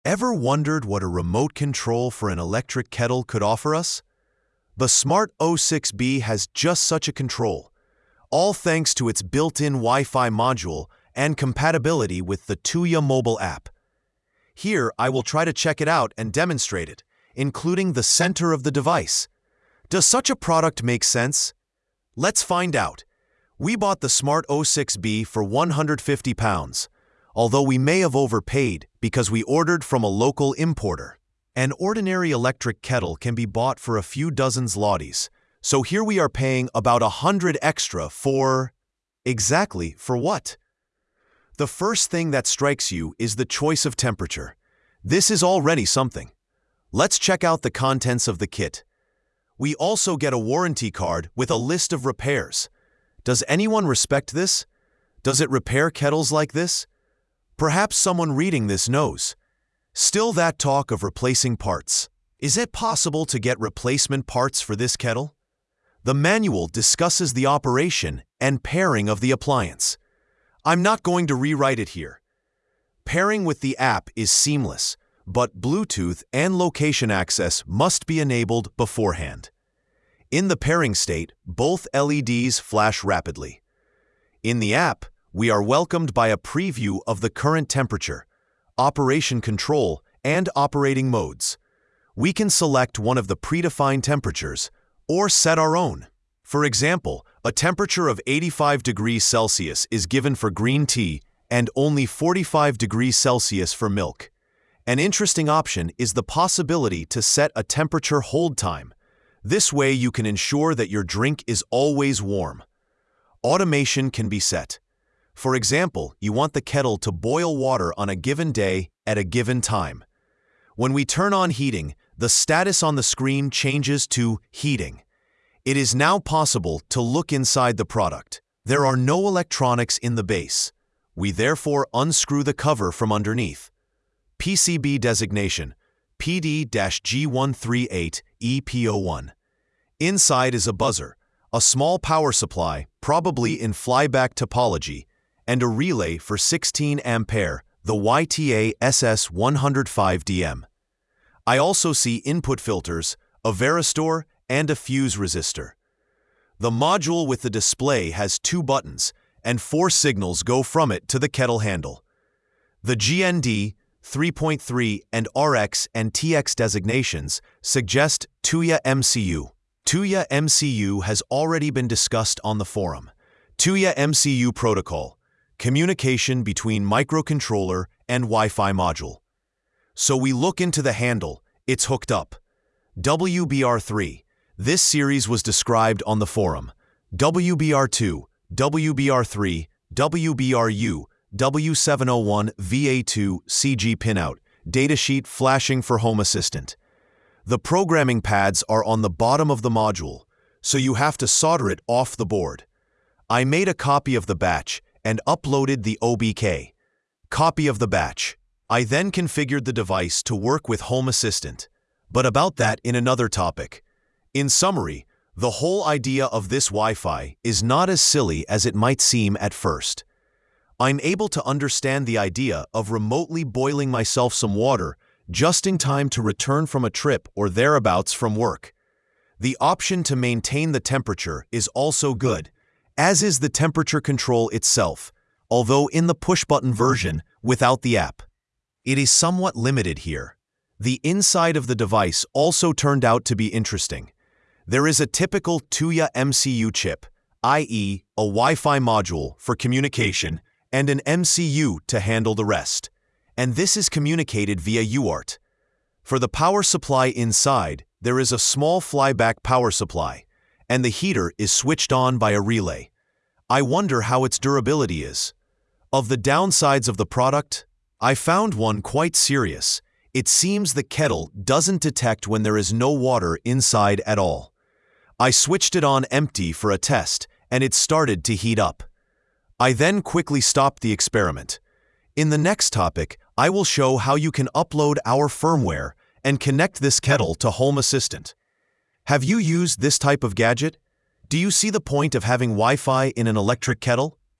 Ever wondered what a remote control for an electric kettle could offer us? The Smart O6B has just such a control, all thanks to its built-in Wi-Fi module and compatibility with the Tuya mobile app. Here, I will try to check it out and demonstrate it, including the center of the device. Does such a product make sense? Let's find out. We bought the Smart O6B for £150, although we may have overpaid because we ordered from a local importer. An ordinary electric kettle can be bought for a few dozen zlotys, so here we are paying about 100 extra for… Exactly, for what? The first thing that strikes you is the choice of temperature. This is already something. Let's check out the contents of the kit. We also get a warranty card with a list of repairs. Does anyone respect this? Does it repair kettles like this? Perhaps someone reading this knows. Still that talk of replacing parts. Is it possible to get replacement parts for this kettle? The manual discusses the operation and pairing of the appliance. I'm not going to rewrite it here. Pairing with the app is seamless, but Bluetooth and location access must be enabled beforehand. In the pairing state, both LEDs flash rapidly. In the app, we are welcomed by a preview of the current temperature, operation control, and operating modes. We can select one of the predefined temperatures or set our own. For example, a temperature of 85 degrees Celsius is given for green tea and only 45 degrees Celsius for milk. An interesting option is the possibility to set a temperature hold time. This way you can ensure that your drink is always warm. Automation can be set. For example, you want the kettle to boil water on a given day at a given time. When we turn on heating, the status on the screen changes to heating. It is now possible to look inside the product. There are no electronics in the base. We therefore unscrew the cover from underneath. PCB designation PD-G138EP01. Inside is a buzzer, a small power supply, probably in flyback topology, and a relay for 16 ampere, the YTA SS105DM. I also see input filters, a varistor, and a fuse resistor. The module with the display has 2 buttons, and 4 signals go from it to the kettle handle. The GND, 3.3, and RX and TX designations suggest Tuya MCU. Tuya MCU has already been discussed on the forum. Tuya MCU protocol, communication between microcontroller and Wi-Fi module. So we look into the handle, it's hooked up. WBR3. This series was described on the forum. WBR2, WBR3, WBRU, W701 VA2 CG pinout, datasheet flashing for Home Assistant. The programming pads are on the bottom of the module, so you have to solder it off the board. I made a copy of the batch and uploaded the OBK. Copy of the batch. I then configured the device to work with Home Assistant. But about that in another topic. In summary, the whole idea of this Wi-Fi is not as silly as it might seem at first. I'm able to understand the idea of remotely boiling myself some water just in time to return from a trip or thereabouts from work. The option to maintain the temperature is also good, as is the temperature control itself, although in the push-button version without the app. It is somewhat limited here. The inside of the device also turned out to be interesting. There is a typical Tuya MCU chip, i.e., a Wi-Fi module for communication and an MCU to handle the rest, and this is communicated via UART. For the power supply inside, there is a small flyback power supply, and the heater is switched on by a relay. I wonder how its durability is. Of the downsides of the product, I found one quite serious. It seems the kettle doesn't detect when there is no water inside at all. I switched it on empty for a test, and it started to heat up. I then quickly stopped the experiment. In the next topic, I will show how you can upload our firmware and connect this kettle to Home Assistant. Have you used this type of gadget? Do you see the point of having Wi-Fi in an electric kettle?